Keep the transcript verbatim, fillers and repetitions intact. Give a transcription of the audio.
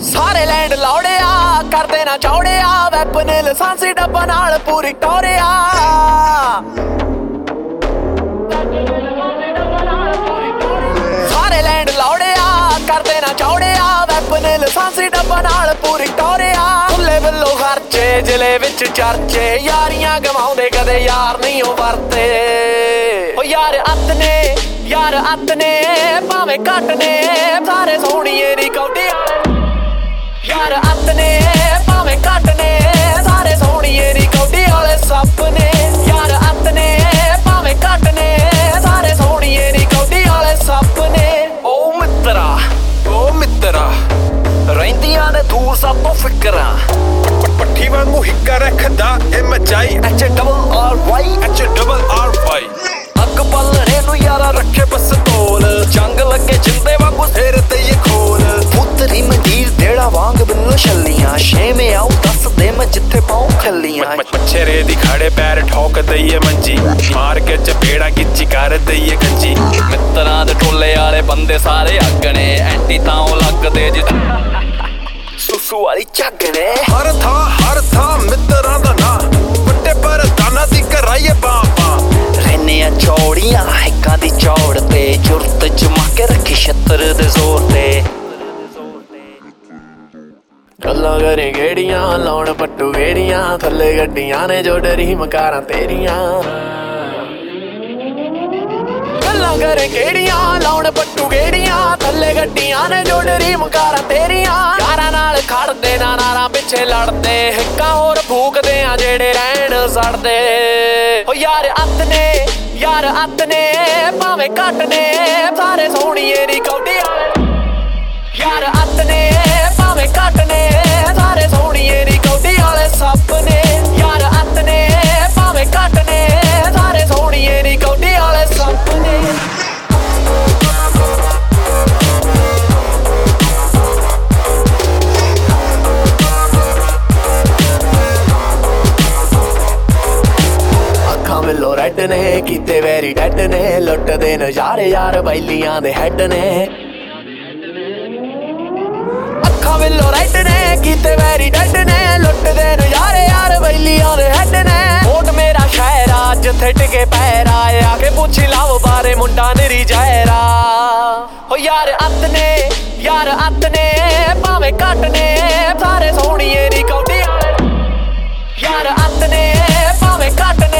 ਸਾਰੇ ਲੈਂਡ ਲੌੜਿਆ ਕਰਦੇ ਨਾ ਚੌੜਿਆ ਵੈਪਨ ਲਾਇਸੈਂਸੀ ਡੱਬਾ ਨਾਲ ਪੂਰੀ ਟੋਰਿਆ ਸਾਰੇ ਲੈਂਡ ਲੌੜਿਆ ਕਰਦੇ ਨਾ ਚੌੜਿਆ ਵੈਪਨ ਲਾਇਸੈਂਸੀ ਡੱਬਾ ਨਾਲ ਪੂਰੀ ਟੋਰਿਆ ਖੁੱਲੇ ਵੱਲੋਂ ਖਰਚੇ ਜ਼ਿਲ੍ਹੇ ਵਿੱਚ ਚਰਚੇ ਯਾਰੀਆਂ ਗਵਾਉਂਦੇ ਕਦੇ ਯਾਰ ਨਹੀਂ ਉਹ ਵਰਤੇ ਓ ਯਾਰ ਅੱਤ ਨੇ ਯਾਰ ਅੱਤ ਨੇ ਭਾਵੇਂ ਘੱਟ ਨੇ ਸਾਰੇ ਸੋਹਣੀਏ ਨੀ ਕੌਡੀ ਯਾਰ ਅੱਤ ਨੇ ਭਾਵੇਂ ਘੱਟ ਨੇ ਸਾਰੇ ਸੋਹਣੀਏ ਨੀ ਕੌਡੀ ਵਾਲੇ ਸੱਪ ਨੇ ਯਾਰ ਅੱਤ ਨੇ ਭਾਵੇਂ ਘੱਟ ਨੇ ਸਾਰੇ ਸੋਹਣੀਏ ਨੀ ਕੌਡੀ ਵਾਲੇ ਸੱਪ ਨੇ ਓ ਮਿੱਤਰਾ ਓ ਮਿੱਤਰਾ ਰਹਿੰਦੀਆਂ ਨੇ ਦੂਰ ਸਭ ਤੋਂ ਫਿਕਰਾਂ ਪੱਠੀ ਵਾਂਗੂ ਹਿੱਕਾ ਰੱਖਦਾ ਇਹ ਮਚਾਈ H double R Y H double R Y ਅੱਗ ਪੱਲਣੇ ਨੂੰ ਯਾਰਾ ਰੱਖੇ ਬਸ ਤੋਲ ਜੰਗ ਲੱਗੇ ਜਿੰਦੇ ਵਾਂਗੂ ਸਿਰ ਤੇ ਇਹ ਖੋਲ ਪੁੱਤਰੀ ਮੰਡੀਰ ਦੇੜਾ ਵਾਂਗ ਬਿੱਲੋ ਛੱਲੀਆਂ ਛੇਵੇਂ ਆਉ ਦੱਸ ਦੇ ਮੈਂ ਜਿੱਥੇ ਪਾਉ ਖੱਲੀਆਂ ਮੱਛਰੇ ਦੀ ਖਾੜੇ ਪੈਰ ਠੋਕ ਦਈਏ ਮੰਜੀ ਮਾਰ ਕੇ ਚਪੇੜਾ ਗਿੱਚੀ ਕਰ ਦਈਏ ਗੰਜੀ ਮਿੱਤਰਾਂ ਦੇ ਟੋਲੇ ਵਾਲੇ ਬੰਦੇ ਸਾਰੇ ਅੱਗ ਨੇ ਐਂਟੀ ਤਾਂ ਉਹ ਲੱਗਦੇ ਜਿ ਸੁਸੂ ਵਾਲੀ ਝੱਗ ਨੇ ਹਰ ਥਾਂ ਹਰ ਥਾਂ ਮਿੱਤਰਾਂ ਦਾ ਨਾਂ ਵੱਡੇ ਪਰ ਦਾਨਾ ਦੀ ਕਰਾਈਏ ਬਾਪਾ ਰਹਿਨੇ ਆ ਚੌੜੀਆਂ ਹਿੱਕਾਂ ਦੀ ਚੌੜ ਤੇ ਜੁਰਤ ਜਮਾ ਕੇ ਰੱਖੀ ਛੱਤਰ ਦੇ ਜ਼ੋਰ ਤੇ ਗੱਲਾਂ ਕਰੇ ਗੇੜੀਆਂ ਲਾਉਣ ਪੱਟੂ ਗੇੜੀਆਂ ਥੱਲੇ ਗੱਡੀਆਂ ਨੇ ਜੋ ਡਰੀ ਮਕਾਰਾਂ ਤੇਰੀਆਂ ਗੱਲਾਂ ਕਰੇ ਗੇੜੀਆਂ ਲਾਉਣ ਪੱਟੂ ਗੇੜੀਆਂ ਥੱਲੇ ਗੱਡੀਆਂ ਨੇ ਜੋ ਡਰੀ ਮਕਾਰਾਂ ਤੇਰੀਆਂ ਯਾਰਾਂ ਨਾਲ ਖੜਦੇ ਨਾ ਨਾਰਾਂ ਪਿੱਛੇ ਲੜਦੇ ਹਿੱਕਾਂ ਹੋਰ ਫੂਕਦੇ ਆ ਜਿਹੜੇ ਰਹਿਣ ਸੜਦੇ ਓ ਯਾਰ ਅੱਤ ਨੇ ਯਾਰ ਅੱਤ ਨੇ ਭਾਵੇਂ ਘੱਟ ਨੇ ਸਾਰੇ ਸੋਹਣੀਏ ਨੀ ਕੌਡੀ ਵਾਲੇ ਯਾਰ ਅੱਤ ਨੇ ਭਾਵੇਂ ਘੱਟ ਨੇ ਸਾਰੇ ਸੋਹਣੀਏ ਨੀ ਕੌਡੀ ਵਾਲੇ ਸੱਪ ਨੇ ਯਾਰ ਅੱਤ ਨੇ ਭਾਵੇਂ ਘੱਟ ਨੇ ਸਾਰੇ ਸੋਹਣੀਏ ਨੀ ਕੌਡੀ ਵਾਲੇ ਸੱਪ ਨੇ ਅੱਖਾਂ ਵੱਲੋਂ ਰੈੱਡ ਨੇ ਕੀਤੇ ਵੈਰੀ ਡੈਡ ਨੇ ਲੁੱਟਦੇ ਨਜ਼ਾਰੇ ਯਾਰ ਬੈਲੀਆਂ ਦੇ ਹੈਡ ਨੇ ਅੱਖਾਂ ਵੱਲੋਂ ਰੈੱਡ ਨੇ ਕੀਤੇ ਵੈਰੀ ਡੈਡ ਨੇ ਲੁੱਟਦੇ ਨਜ਼ਾਰੇ ਯਾਰ ਬੈਲੀਆਂ ਦੇ ਹੈਡ ਨੇ ਵੋਟ ਮੇਰਾ ਸ਼ਹਿਰ ਆ ਜਿੱਥੇ ਟਿਕੇ ਪੈਰਾ ਆ ਕੇ ਪੁੱਛੀ ਲਵ ਬਾਰੇ ਮੁੰਡਾ ਨਿਰੀ ਜਾਇਰਾ ਓ ਯਾਰ ਅੱਤ ਨੇ ਯਾਰ ਅੱਤ ਨੇ ਭਾਵੇਂ ਘੱਟ ਨੇ ਸਾਰੇ ਸੋਹਣੀਏ ਨੀ ਕੌਡੀ ਯਾਰ ਅੱਤ ਨੇ ਭਾਵੇਂ ਘੱਟ